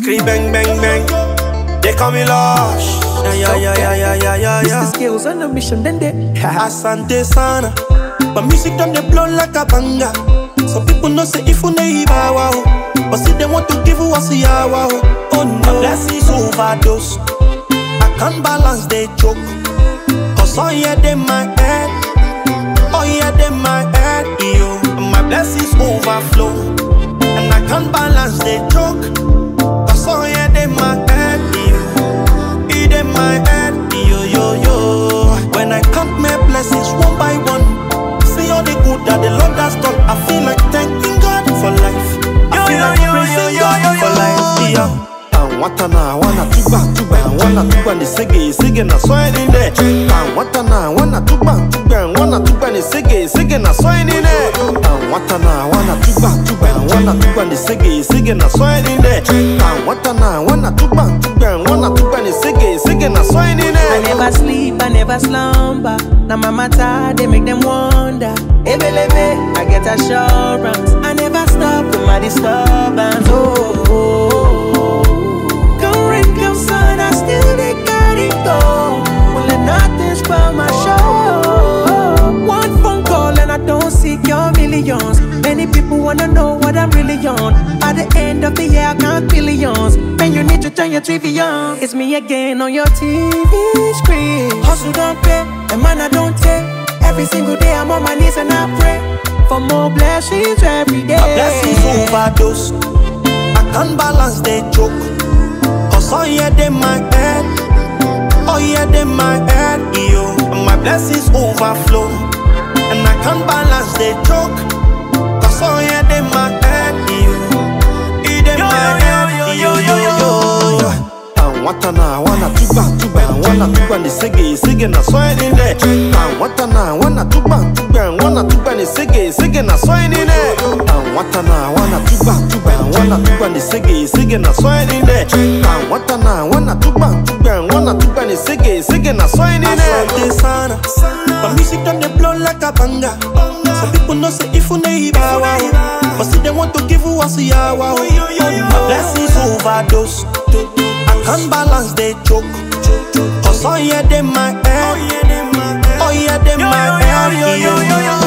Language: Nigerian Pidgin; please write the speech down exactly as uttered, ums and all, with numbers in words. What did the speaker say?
Scream bang bang bang. They call me Lush. Yeah yeah yeah yeah yeah yeah yeah yeah. Mister Skills on a mission, then they. Asante sana. My music done they blow like a banger. Some people know say if you neighbor wow, but see they want to give you a see wow. Oh no, my blessings overdose. I can't balance they choke. Cause all yeah they my head, oh yeah they my head, yo. My blessings overflow, and I can't balance they choke. Cause all yeah they my head, yo. It in my head, yo yo yo. When I count my blessings one by one, see all the good that the Lord has done. I feel like thanking God for life. I feel like praising God for life, yeah. Watana wana tuba tuba wana tuba ni sege sege na swine ne. Watana wana tuba tuba wana tuba ni sege sege na swine ne. Watana wana tuba tuba wana tuba ni sege sege na swine ne. Watana wana tuba tuba wana tuba ni sege sege na swine ne. I never sleep, I never slumber. Now my matter, they make them wonder. Ebelebe, I get assurance. I never stop with my disturbance. Oh, oh, oh. Come rain, come sun, I still they got it go. Well, let nothing spoil my show. One phone call and I don't seek your millions. Many people wanna know what I'm really on. At the end of the year, I count billions. And you need to turn your T V on. It's me again on your T V screen. Hustle don't pay, and man I don't take. Every single day I'm on my knees and I pray for more blessings every day. My blessings overdose. I can't balance they choke. Cause all yeah they my head, oh yeah they my head, yo. My blessings overflow, and I can't balance they choke. Cause all yeah they my head, yo. It in my head, yo yo yo. Watana wana tuba tuba wana tuba ni sege sege na swine ne. Watana wana tuba tuba wana tuba ni sege sege na swine ne. Watana wana tuba tuba wana tuba ni sege sege na swine ne. Watana wana tuba tuba wana tuba ni sege sege na swine ne. Asante sana. My music done they blow like a banger. Some people know say if you neighbor wow, but see they want to give you a see wow. My blessings overdose. I can't balance they choke. Cause all yeah they my head, oh yeah they my head, yo.